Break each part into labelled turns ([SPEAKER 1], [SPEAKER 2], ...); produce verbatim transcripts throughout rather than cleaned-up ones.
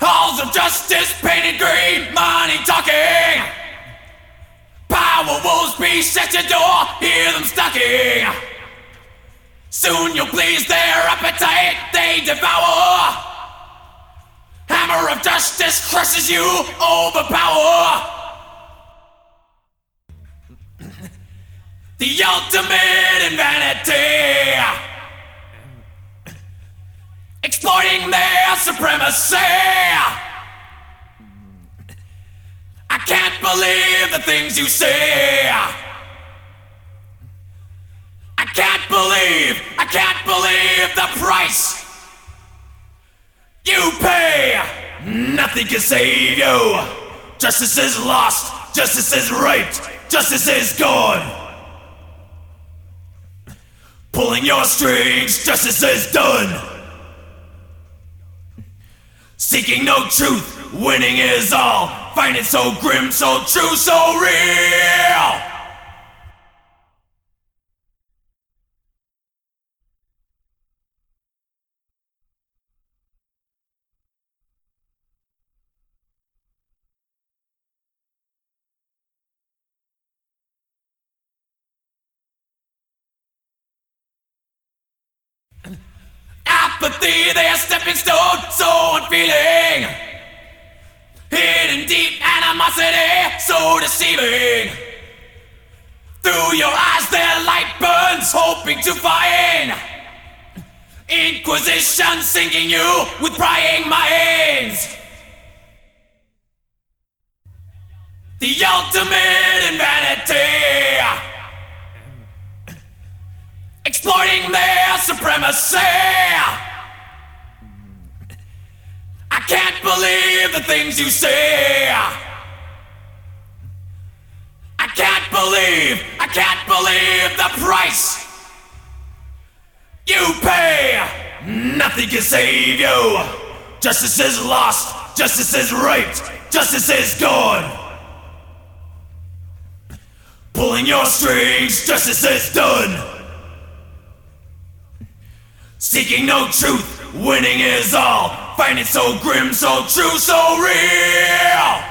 [SPEAKER 1] Halls of justice painted green, money talking. Power wolves be shut your door, hear them stalking. Soon you'll please their appetite, they devour. Hammer of justice crushes you, overpower. The ultimate in vanity, exploiting their supremacy. I can't believe the things you say. I can't believe, I can't believe the price you pay. Nothing can save you. Justice is lost, justice is raped, justice is gone. Pulling your strings, justice is done. Seeking no truth, winning is all. Find it so grim, so true, so real. Apathy, their stepping stone, so unfeeling. Hidden deep animosity, so deceiving. Through your eyes their light burns, hoping to find Inquisition sinking you with prying minds. The ultimate in vanity, exploiting their supremacy. I can't believe the things you say. I can't believe, I can't believe the price you pay. Nothing can save you. Justice is lost, justice is raped, justice is gone. Pulling your strings, justice is done. Seeking no truth, winning is all. Find it so grim, so true, so real.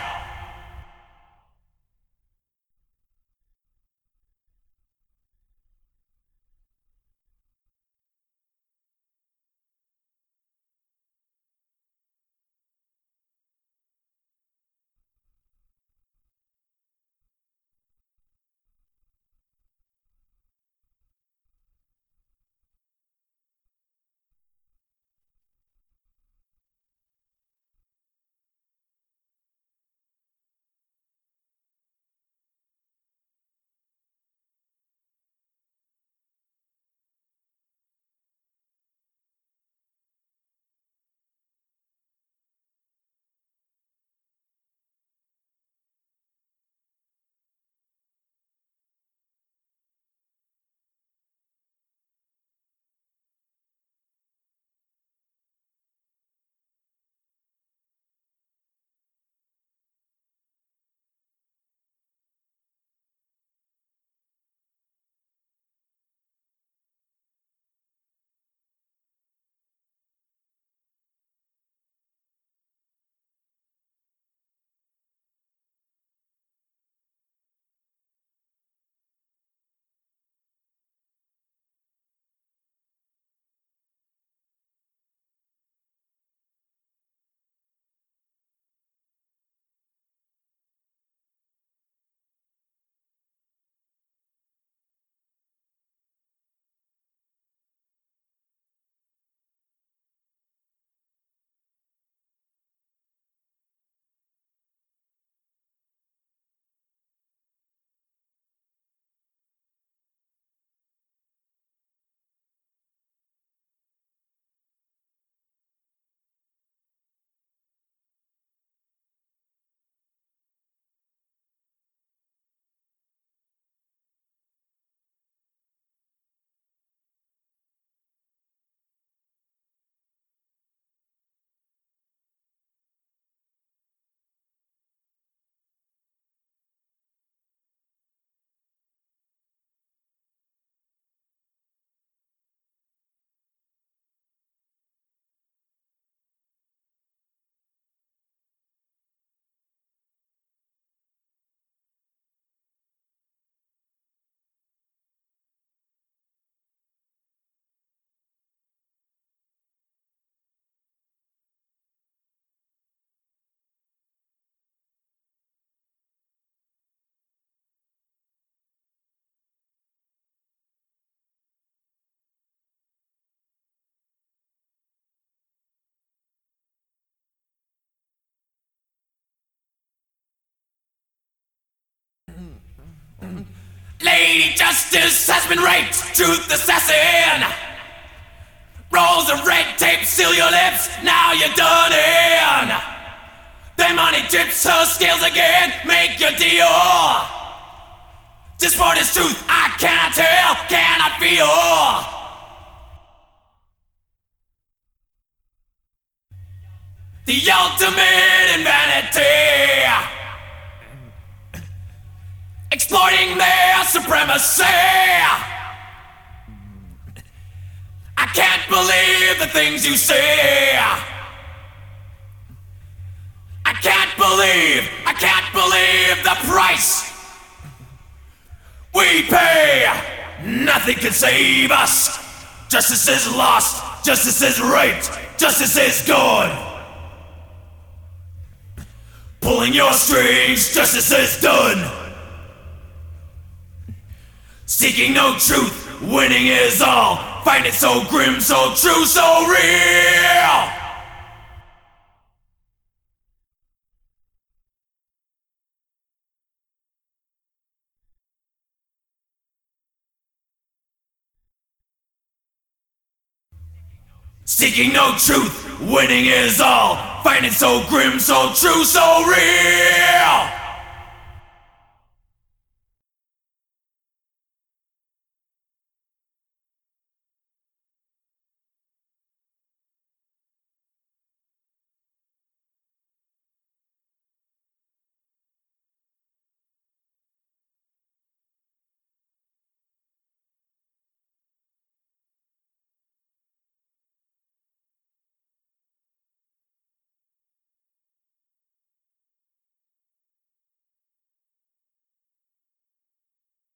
[SPEAKER 1] Lady Justice has been raped. Truth assassin. Rolls of red tape seal your lips. Now you're done in. The money tips her scales again. Make your deal. Just for this truth I cannot tell, cannot feel. The ultimate in vanity, exploiting their supremacy. I can't believe the things you say. I can't believe, I can't believe the price we pay. Nothing can save us. Justice is lost, justice is raped, justice is gone. Pulling your strings, justice is done. Seeking no truth, winning is all. Find it so grim, so true, so real. Seeking no truth, winning is all. Find it so grim, so true, so real.